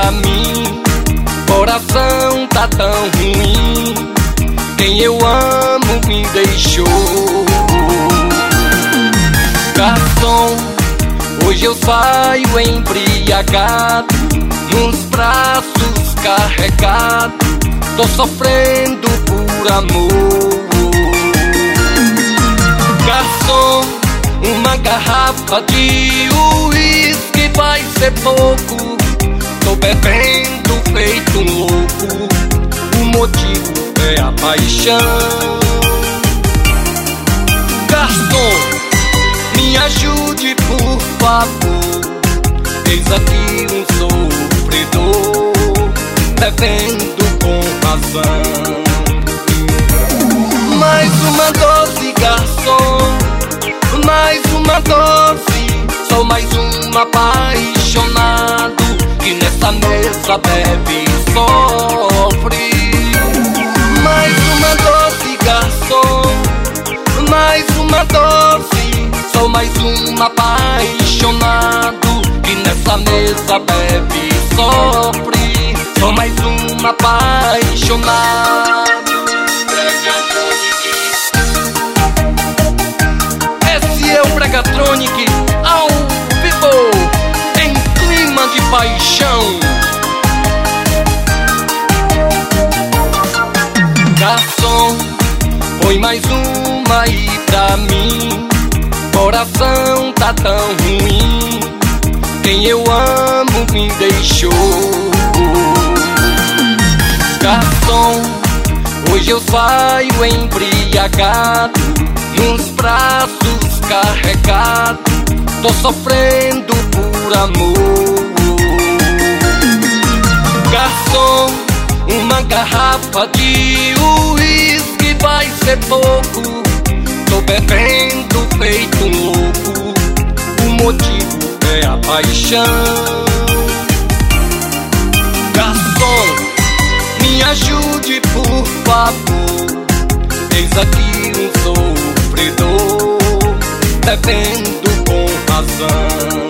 pra mim. Coração tá tão ruim, quem eu amo me deixou. Garçom, hoje eu saio embriagado, nos braços carregado, tô sofrendo por amor. Garçom, uma garrafa de uísque vai ser pouco, tô bebendo feito um louco, o motivo é a paixão. Garçom, me ajude por favor, eis aqui um sofredor, bebendo com razão. Mais uma dose, garçom, mais uma dose, sou mais um apaixonado que nessa mesa bebe e sofre. Mais uma dose, garçom, mais uma dose, sou mais um apaixonado que nessa mesa bebe e sofre. Sou mais um apaixonado. Esse é o Bregatronic ao vivo, em clima de paixão. Garçom, põe mais uma aí pra mim. Coração tá tão ruim, quem eu amo me deixou. Garçom, hoje eu saio embriagado, nos braços carregado, tô sofrendo por amor. Garçom, uma garrafa de uísque vai ser pouco, tô bebendo feito um louco, o motivo é a paixão. Garçom, me ajude por favor, eis aqui um sofredor, bebendo com razão.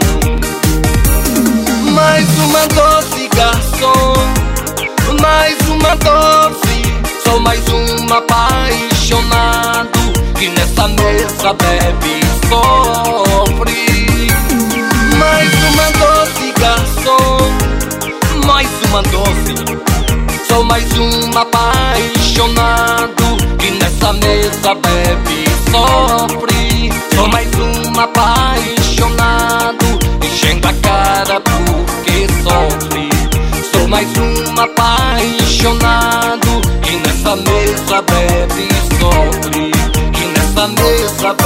Mais uma dose, garçom, mais uma dose, sou mais um apaixonado que nessa mesa bebe e sofre. Mais uma dose, garçom, mais uma dose, sou mais um apaixonado que nessa mesa bebe e sofre. Sou mais um apaixonado, enchendo a cara porque sofre. Sou mais um apaixonado que nessa mesa bebe e sofre, que nessa mesa